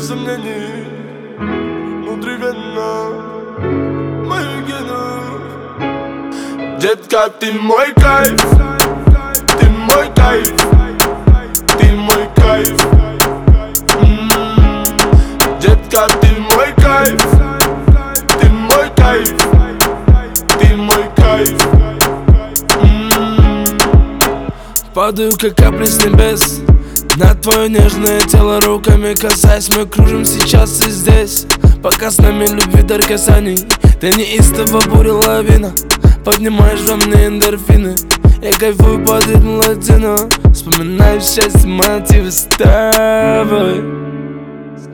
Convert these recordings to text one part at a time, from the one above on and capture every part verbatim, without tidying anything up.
сомнений внутривенно мои гены. Детка, ты мой кайф, ты мой кайф, ты мой кайф. М-м-м. Детка, ты мой кайф, ты мой кайф, ты мой кайф. М-м-м. Падаю, как капли с небес на твое нежное тело, руками касаясь. Мы кружим сейчас и здесь, пока с нами любви дар касаний. Ты неистово буря лавина, поднимаешь во мне эндорфины. Я кайфую под ритм латино, вспоминаю счастье, мотивы с тобой, с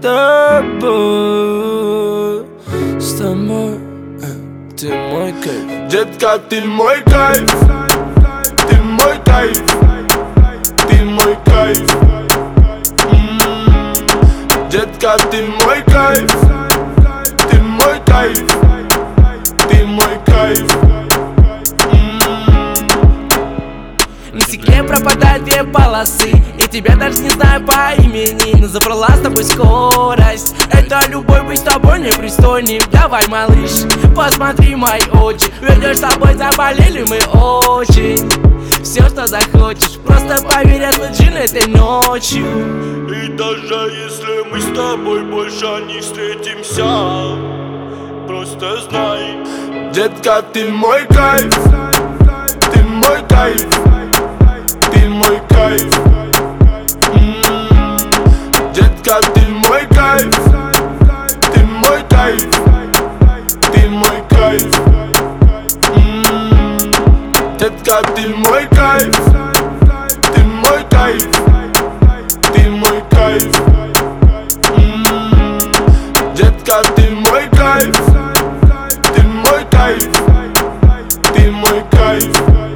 тобой, с тобой. Ты мой кайф. Детка, ты мой кайф, ты мой кайф, ты мой кайф. М-м-м. Детка, ты мой кайф, ты мой кайф, ты мой кайф. М-м-м. На стекле пропадают две полосы, и тебя даже не знаю по имени, но забрала с тобой скорость. Это любовь, быть с тобой непристойным. Давай, малыш, посмотри мои очи, ведь с тобой заболели мы очень. Все, что захочешь, просто поверь, отложи этой ночью. И даже если мы с тобой больше не встретимся, просто знай, детка, ты мой кайф, ты мой кайф, ты мой кайф. М-м-м. Детка, ты мой кайф, ты мой кайф, ты мой кайф. М-м-м. Детка, ты мой кайф, ты мой кайф, ты мой кайф. М-м-м. Детка, ты мой кайф, ты мой кайф, ты мой кайф.